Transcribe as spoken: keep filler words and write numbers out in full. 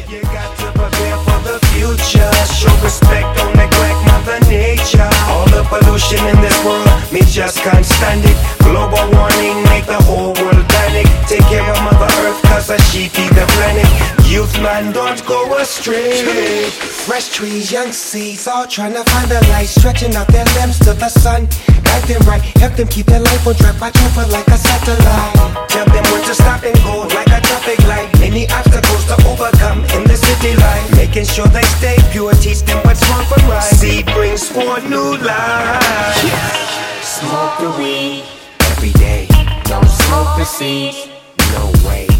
You got to prepare for the future. Show respect, don't neglect Mother Nature. All the pollution in this world, me just can't stand it. Global warming make the whole world panic. Take care of Mother Earth, cause she feed the planet. Youth man, don't go astray. Fresh trees, young seeds, all trying to find the light, stretching out their limbs to the sun. Guide them right, help them keep their life on track, watch over like a satellite. Tell them when to stop and go like a traffic light. Any obstacles to overcome in the city life. Making sure they stay pure, teach them what's wrong from right. Seed brings forth new life. Smoke the weed every day. Don't smoke the seed. No way.